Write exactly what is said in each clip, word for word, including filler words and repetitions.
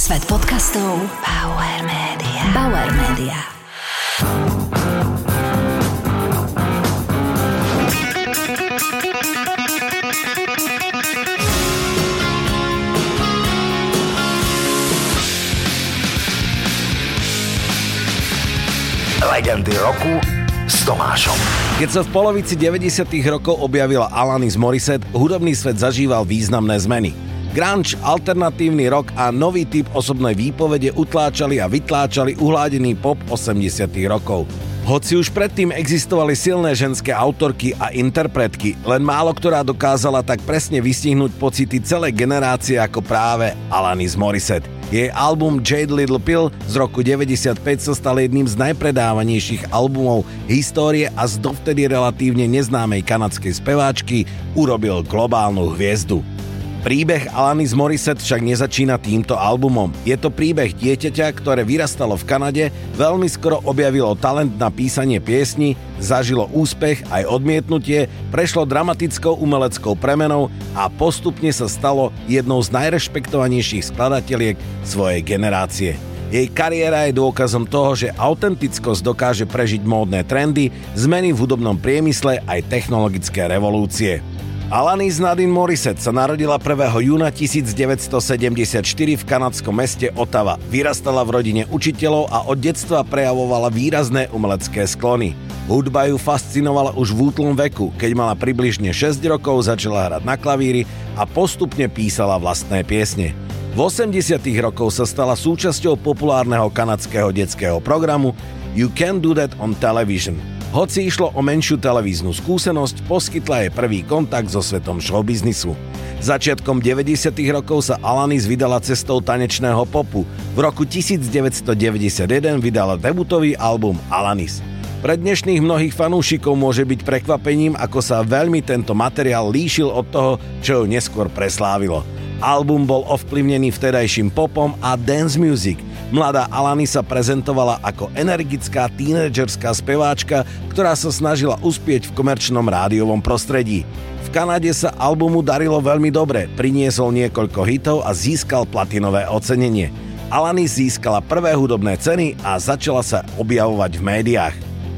Svet podcastov Bauer Media. Bauer Media. Legendy roku s Tomášom. Keď sa v polovici deväťdesiatych rokov objavila Alanis Morissette, hudobný svet zažíval významné zmeny. Grunge, alternatívny rock a nový typ osobnej výpovede utláčali a vytláčali uhládený pop osemdesiatych rokov. Hoci už predtým existovali silné ženské autorky a interpretky, len málo ktorá dokázala tak presne vystihnúť pocity celej generácie ako práve Alanis Morissette. Jej album Jade Little Pill z roku deväťdesiatpäť sa stal jedným z najpredávanejších albumov histórie a z dovtedy relatívne neznámej kanadskej speváčky urobil globálnu hviezdu. Príbeh Alanis Morissette však nezačína týmto albumom. Je to príbeh dieťaťa, ktoré vyrastalo v Kanade, veľmi skoro objavilo talent na písanie piesní, zažilo úspech aj odmietnutie, prešlo dramatickou umeleckou premenou a postupne sa stalo jednou z najrešpektovanejších skladateliek svojej generácie. Jej kariéra je dôkazom toho, že autentickosť dokáže prežiť módne trendy, zmeny v hudobnom priemysle aj technologické revolúcie. Alanis Nadine Morissette sa narodila prvého júna devätnásťsedemdesiatštyri v kanadskom meste Ottawa. Vyrastala v rodine učiteľov a od detstva prejavovala výrazné umelecké sklony. Hudba ju fascinovala už v útlom veku. Keď mala približne šesť rokov, začala hrať na klavíri a postupne písala vlastné piesne. V osemdesiatych rokoch sa stala súčasťou populárneho kanadského detského programu You Can Do That on Television. Hoci išlo o menšiu televíznu skúsenosť, poskytla jej prvý kontakt so svetom showbiznisu. Začiatkom deväťdesiatych rokov sa Alanis vydala cestou tanečného popu. V roku devätnásťdeväťdesiatjeden vydala debutový album Alanis. Pre dnešných mnohých fanúšikov môže byť prekvapením, ako sa veľmi tento materiál líšil od toho, čo ju neskôr preslávilo. Album bol ovplyvnený vtedajším popom a dance music. Mladá Alanis sa prezentovala ako energická tínedžerská speváčka, ktorá sa snažila uspieť v komerčnom rádiovom prostredí. V Kanade sa albumu darilo veľmi dobre, priniesol niekoľko hitov a získal platinové ocenenie. Alanis získala prvé hudobné ceny a začala sa objavovať v médiách.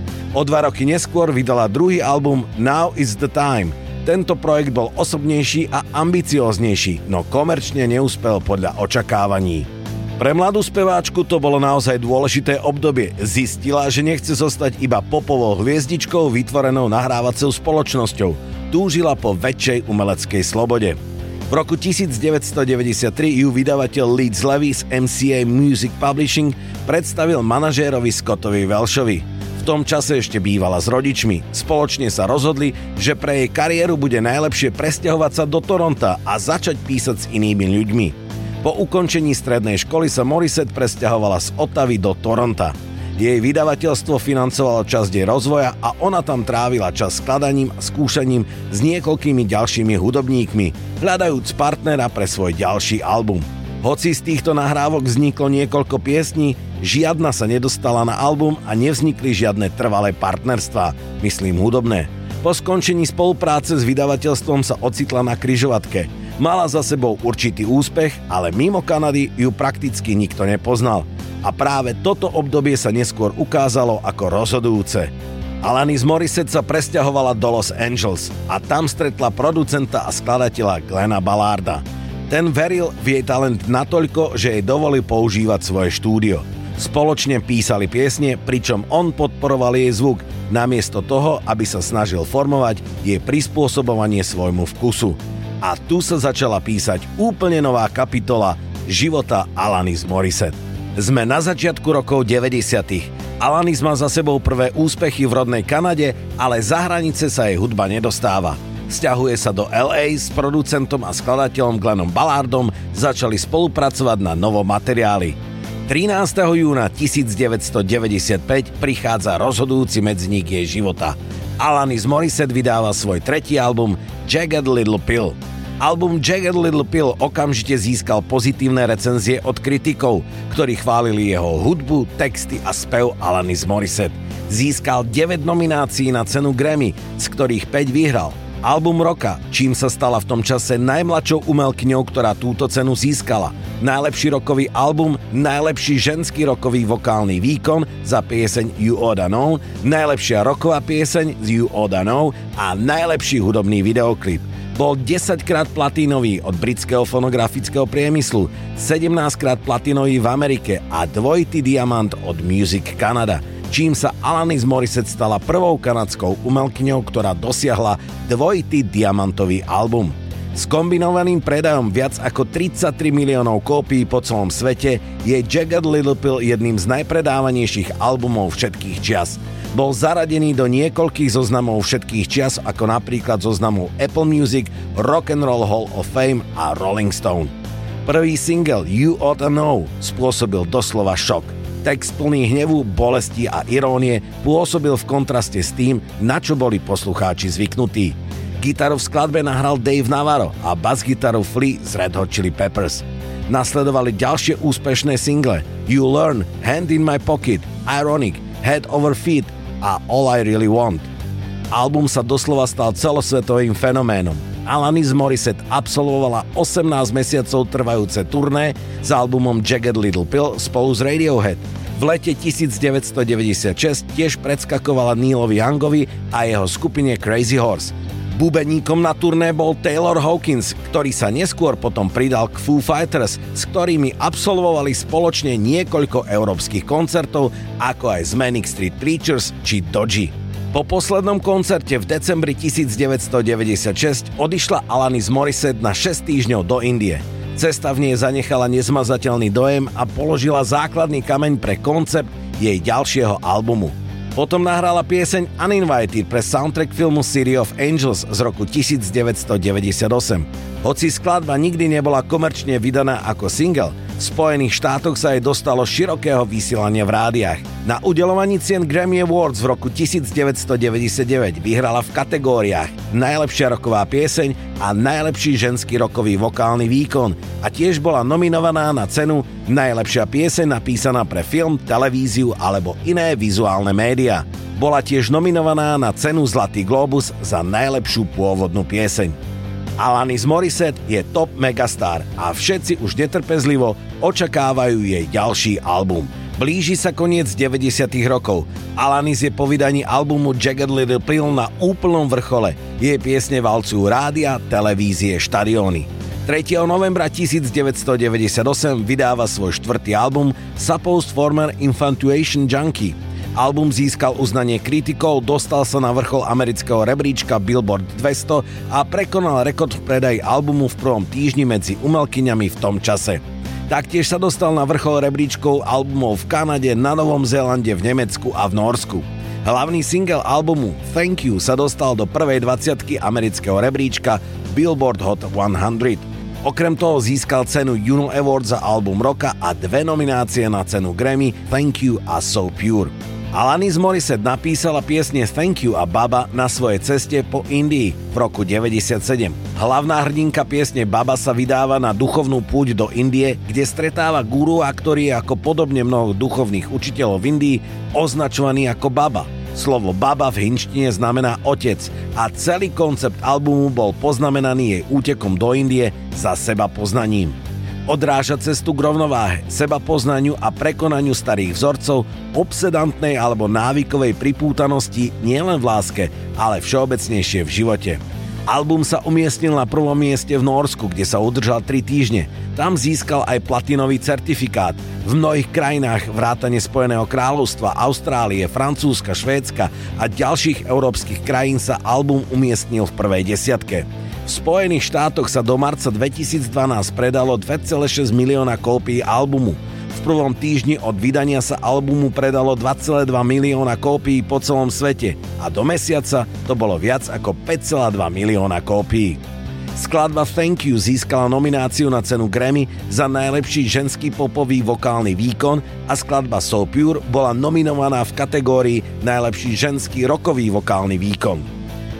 O dva roky neskôr vydala druhý album Now is the Time. Tento projekt bol osobnejší a ambicióznejší, no komerčne neúspel podľa očakávaní. Pre mladú speváčku to bolo naozaj dôležité obdobie. Zistila, že nechce zostať iba popovou hviezdičkou vytvorenou nahrávacou spoločnosťou. Túžila po väčšej umeleckej slobode. V roku devätnásťdeväťdesiattri ju vydavateľ Leeds Levy z em cé á Music Publishing predstavil manažérovi Scottovi Welshovi. V tom čase ešte bývala s rodičmi. Spoločne sa rozhodli, že pre jej kariéru bude najlepšie presťahovať sa do Toronta a začať písať s inými ľuďmi. Po ukončení strednej školy sa Morissette presťahovala z Ottavy do Toronta. Jej vydavateľstvo financovalo časť jej rozvoja a ona tam trávila čas skladaním a skúšaním s niekoľkými ďalšími hudobníkmi, hľadajúc partnera pre svoj ďalší album. Hoci z týchto nahrávok vzniklo niekoľko piesní, žiadna sa nedostala na album a nevznikli žiadne trvalé partnerstvá, myslím hudobné. Po skončení spolupráce s vydavateľstvom sa ocitla na križovatke. Mala za sebou určitý úspech, ale mimo Kanady ju prakticky nikto nepoznal. A práve toto obdobie sa neskôr ukázalo ako rozhodujúce. Alanis Morissette sa presťahovala do Los Angeles a tam stretla producenta a skladateľa Glena Ballarda. Ten veril v jej talent natoľko, že jej dovolil používať svoje štúdio. Spoločne písali piesne, pričom on podporoval jej zvuk, namiesto toho, aby sa snažil formovať jej prispôsobovanie svojmu vkusu. A tu sa začala písať úplne nová kapitola života Alanis Morissette. Sme na začiatku rokov deväťdesiatych. Alanis má za sebou prvé úspechy v rodnej Kanade, ale za hranice sa jej hudba nedostáva. Sťahuje sa do el ej, s producentom a skladateľom Glenom Ballardom začali spolupracovať na novom materiáli. trinásteho júna devätnásťdeväťdesiatpäť prichádza rozhodujúci medzník jej života. Alanis Morissette vydáva svoj tretí album Jagged Little Pill. Album Jagged Little Pill okamžite získal pozitívne recenzie od kritikov, ktorí chválili jeho hudbu, texty a spev Alanis Morissette. Získal deväť nominácií na cenu Grammy, z ktorých päť vyhral. Album roka, čím sa stala v tom čase najmladšou umelkyňou, ktorá túto cenu získala. Najlepší rokový album, najlepší ženský rokový vokálny výkon za pieseň You Oughta Know, najlepšia roková pieseň z You Oughta Know a najlepší hudobný videoklip. Bol desaťkrát platínový od britského fonografického priemyslu, sedemnásťkrát platínový v Amerike a dvojitý diamant od Music Canada, čím sa Alanis Morissette stala prvou kanadskou umelkyňou, ktorá dosiahla dvojitý diamantový album. S kombinovaným predajom viac ako tridsaťtri miliónov kópií po celom svete je Jagged Little Pill jedným z najpredávanejších albumov všetkých čias. Bol zaradený do niekoľkých zoznamov všetkých čias, ako napríklad zoznamov Apple Music, Rock and Roll Hall of Fame a Rolling Stone. Prvý single You Oughta Know spôsobil doslova šok. Text plný hnevu, bolesti a irónie pôsobil v kontraste s tým, na čo boli poslucháči zvyknutí. Gitaru v skladbe nahral Dave Navarro a basgitaru Flea z Red Hot Chili Peppers. Nasledovali ďalšie úspešné single You Learn, Hand in My Pocket, Ironic, Head Over Feet a All I Really Want. Album sa doslova stal celosvetovým fenoménom. Alanis Morissette absolvovala osemnásť mesiacov trvajúce turné s albumom Jagged Little Pill spolu s Radiohead. V lete devätnásťstodeväťdesiatšesť tiež predskakovala Neelovi Youngovi a jeho skupine Crazy Horse. Bubeníkom na turné bol Taylor Hawkins, ktorý sa neskôr potom pridal k Foo Fighters, s ktorými absolvovali spoločne niekoľko európskych koncertov, ako aj z Manic Street Preachers či Dodgy. Po poslednom koncerte v decembri devätnásťstodeväťdesiatšesť odišla Alanis Morissette na šesť týždňov do Indie. Cesta v nej zanechala nezmazateľný dojem a položila základný kameň pre koncept jej ďalšieho albumu. Potom nahrala pieseň Uninvited pre soundtrack filmu City of Angels z roku devätnásťstodeväťdesiatosem. Hoci skladba nikdy nebola komerčne vydaná ako single, v Spojených štátoch sa jej dostalo širokého vysielania v rádiách. Na udeľovaní cien Grammy Awards v roku devätnásťstodeväťdesiatdeväť vyhrala v kategóriách Najlepšia roková pieseň a Najlepší ženský rokový vokálny výkon a tiež bola nominovaná na cenu Najlepšia pieseň napísaná pre film, televíziu alebo iné vizuálne médiá. Bola tiež nominovaná na cenu Zlatý globus za najlepšiu pôvodnú pieseň. Alanis Morissette je top megastar a všetci už netrpezlivo očakávajú jej ďalší album. Blíži sa koniec deväťdesiatych rokov. Alanis je po vydaní albumu Jagged Little Pill na úplnom vrchole. Jej piesne valcujú rádia, televízie, štadióny. tretieho novembra devätnásťstodeväťdesiatosem vydáva svoj štvrtý album Supposed Former Infatuation Junkie. Album získal uznanie kritikov, dostal sa na vrchol amerického rebríčka Billboard dvesto a prekonal rekord v predaji albumu v prvom týždni medzi umelkyňami v tom čase. Taktiež sa dostal na vrchol rebríčkov albumov v Kanade, na Novom Zélande, v Nemecku a v Norsku. Hlavný single albumu Thank You sa dostal do prvej dvadsiatky amerického rebríčka Billboard Hot sto. Okrem toho získal cenu Juno Award za album roka a dve nominácie na cenu Grammy Thank You a So Pure. Alanis Morissette napísala piesne Thank You a Baba na svojej ceste po Indii v roku deväťdesiatsedem. Hlavná hrdinka piesne Baba sa vydáva na duchovnú púť do Indie, kde stretáva gurua, ktorý je ako podobne mnoho duchovných učiteľov v Indii označovaný ako Baba. Slovo Baba v hindštine znamená otec a celý koncept albumu bol poznamenaný jej útekom do Indie za seba poznaním. Odráža cestu k rovnováhe, seba poznaniu a prekonaniu starých vzorcov, obsedantnej alebo návykovej pripútanosti nielen v láske, ale všeobecnejšie v živote. Album sa umiestnil na prvom mieste v Nórsku, kde sa udržal tri týždne. Tam získal aj platinový certifikát. V mnohých krajinách vrátane Spojeného kráľovstva, Austrálie, Francúzska, Švédska a ďalších európskych krajín sa album umiestnil v prvej desiatke. V Spojených štátoch sa do marca dvetisícdvanásť predalo dva celé šesť milióna kópií albumu. V prvom týždni od vydania sa albumu predalo dva celé dva milióna kópií po celom svete a do mesiaca to bolo viac ako päť celé dva milióna kópií. Skladba Thank You získala nomináciu na cenu Grammy za najlepší ženský popový vokálny výkon a skladba So Pure bola nominovaná v kategórii najlepší ženský rockový vokálny výkon.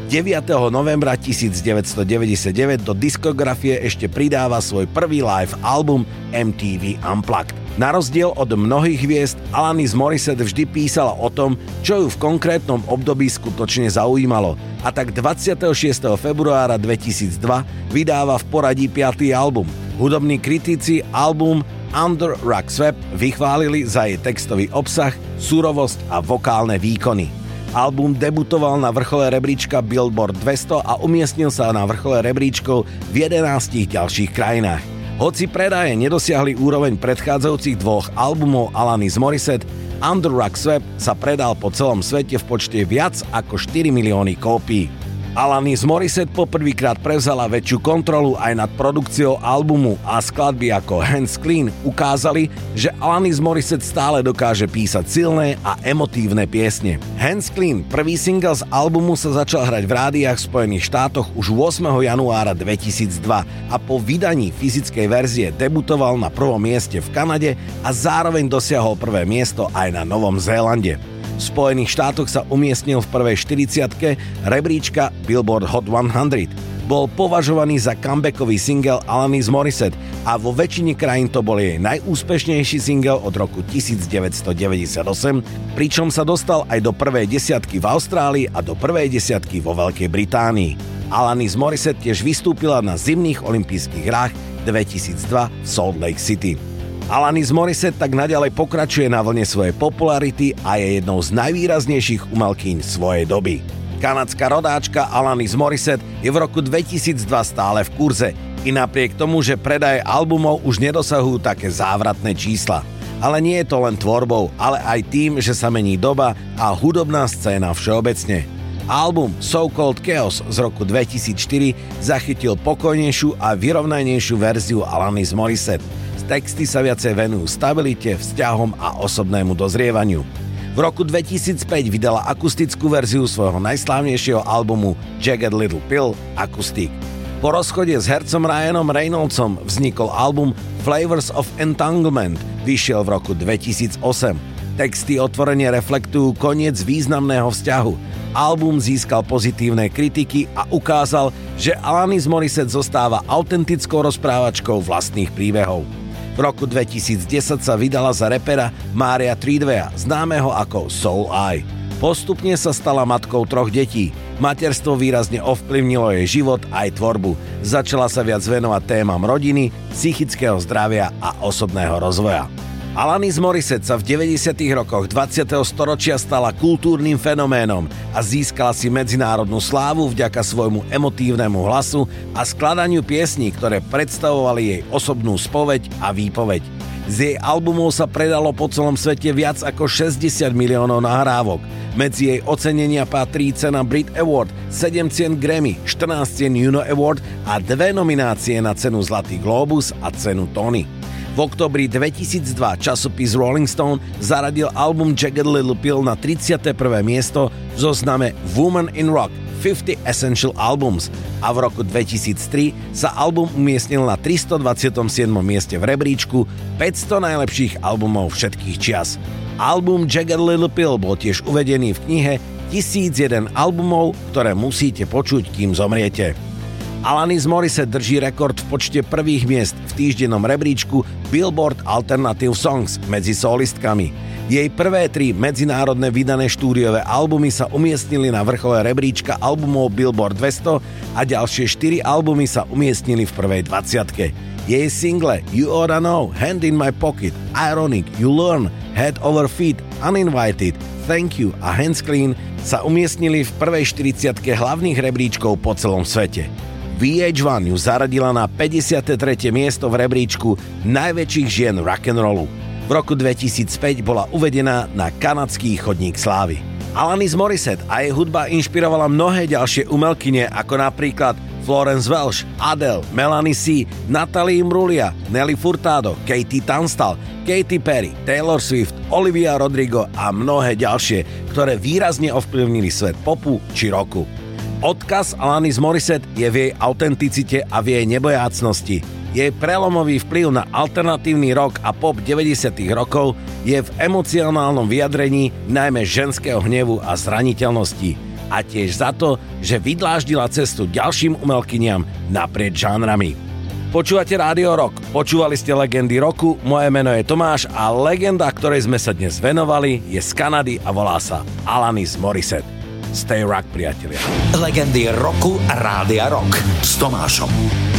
deviateho novembra devätnásťstodeväťdesiatdeväť do diskografie ešte pridáva svoj prvý live album em tí ví Unplugged. Na rozdiel od mnohých hviezd, Alanis Morissette vždy písala o tom, čo ju v konkrétnom období skutočne zaujímalo. A tak dvadsiateho šiesteho februára dvetisícdva vydáva v poradí piaty album. Hudobní kritici album Under Rug Swept vychválili za jej textový obsah, surovosť a vokálne výkony. Album debutoval na vrchole rebríčka Billboard dvesto a umiestnil sa na vrchole rebríčkov v jedenástich ďalších krajinách. Hoci predaje nedosiahli úroveň predchádzajúcich dvoch albumov Alanis Morissette, Under Rug Swept sa predal po celom svete v počte viac ako štyri milióny kópií. Alanis Morissette poprvýkrát prevzala väčšiu kontrolu aj nad produkciou albumu a skladby ako Hands Clean ukázali, že Alanis Morissette stále dokáže písať silné a emotívne piesne. Hands Clean, prvý single z albumu, sa začal hrať v rádiách v Spojených štátoch už ôsmeho januára dvetisícdva a po vydaní fyzickej verzie debutoval na prvom mieste v Kanade a zároveň dosiahol prvé miesto aj na Novom Zélande. V Spojených štátoch sa umiestnil v prvej štyridsiatke rebríčka Billboard Hot sto. Bol považovaný za comebackový single Alanis Morissette a vo väčšine krajín to bol jej najúspešnejší single od roku devätnásťstodeväťdesiatosem, pričom sa dostal aj do prvej desiatky v Austrálii a do prvej desiatky vo Veľkej Británii. Alanis Morissette tiež vystúpila na zimných olympijských hrách dvetisícdva v Salt Lake City. Alanis Morissette tak naďalej pokračuje na vlne svojej popularity a je jednou z najvýraznejších umelkyň svojej doby. Kanadská rodáčka Alanis Morissette je v roku dvetisícdva stále v kurze, i napriek tomu, že predaje albumov už nedosahujú také závratné čísla. Ale nie je to len tvorbou, ale aj tým, že sa mení doba a hudobná scéna všeobecne. Album So Called Chaos z roku dvetisícštyri zachytil pokojnejšiu a vyrovnanejšiu verziu Alanis Morissette. Texty sa viacej venujú stabilite, vzťahom a osobnému dozrievaniu. V roku dvetisícpäť vydala akustickú verziu svojho najslávnejšieho albumu Jagged Little Pill Acoustic. Po rozchode s hercom Ryanom Reynoldsom vznikol album Flavors of Entanglement, vyšiel v roku dvetisícosem. Texty otvorene reflektujú koniec významného vzťahu. Album získal pozitívne kritiky a ukázal, že Alanis Morissette zostáva autentickou rozprávačkou vlastných príbehov. V roku dvetisícdesať sa vydala za repera Mária Treadwaya, známeho ako Soul Eye. Postupne sa stala matkou troch detí. Materstvo výrazne ovplyvnilo jej život aj tvorbu. Začala sa viac venovať témam rodiny, psychického zdravia a osobného rozvoja. Alanis Morissette sa v deväťdesiatych rokoch dvadsiateho storočia stala kultúrnym fenoménom a získala si medzinárodnú slávu vďaka svojmu emotívnemu hlasu a skladaniu piesní, ktoré predstavovali jej osobnú spoveď a výpoveď. Z jej albumov sa predalo po celom svete viac ako šesťdesiat miliónov nahrávok. Medzi jej ocenenia patrí cena Brit Award, sedem cien Grammy, štrnásť cien Juno Award a dve nominácie na cenu Zlatý Globus a cenu Tony. V októbri dvetisícdva časopis Rolling Stone zaradil album Jagged Little Pill na tridsiate prvé miesto v zozname Women in Rock päťdesiat Essential Albums a v roku dvetisíctri sa album umiestnil na tristodvadsiatom siedmom mieste v rebríčku päťsto najlepších albumov všetkých čias. Album Jagged Little Pill bol tiež uvedený v knihe tisíc jeden albumov, ktoré musíte počuť, kým zomriete. Alanis Morissette drží rekord v počte prvých miest v týždennom rebríčku Billboard Alternative Songs medzi solistkami. Jej prvé tri medzinárodne vydané štúdiové albumy sa umiestnili na vrchole rebríčka albumov Billboard dvesto a ďalšie štyri albumy sa umiestnili v prvej dvadsiatke. Jej single You Oughta Know, Hand in My Pocket, Ironic, You Learn, Head Over Feet, Uninvited, Thank You a Hands Clean sa umiestnili v prvej štyridsiatke hlavných rebríčkov po celom svete. vé há jeden ju zaradila na päťdesiate tretie miesto v rebríčku najväčších žien rock'n'rollu. V roku dvetisícpäť bola uvedená na kanadský chodník slávy. Alanis Morissette a jej hudba inšpirovala mnohé ďalšie umelkyne, ako napríklad Florence Welch, Adele, Melanie C, Natalie Imbruglia, Nelly Furtado, Katie Tunstall, Katy Perry, Taylor Swift, Olivia Rodrigo a mnohé ďalšie, ktoré výrazne ovplyvnili svet popu či rocku. Odkaz Alanis Morissette je v jej autenticite a v jej nebojácnosti. Jej prelomový vplyv na alternatívny rock a pop deväťdesiatych rokov je v emocionálnom vyjadrení najmä ženského hnevu a zraniteľnosti. a tiež za to, že vydláždila cestu ďalším umelkyniam naprieč žánrami. Počúvate Rádio Rock, počúvali ste legendy roku, moje meno je Tomáš a legenda, ktorej sme sa dnes venovali, je z Kanady a volá sa Alanis Morissette. Stay rock, priatelia. Legendy roku Rádia Rock s Tomášom.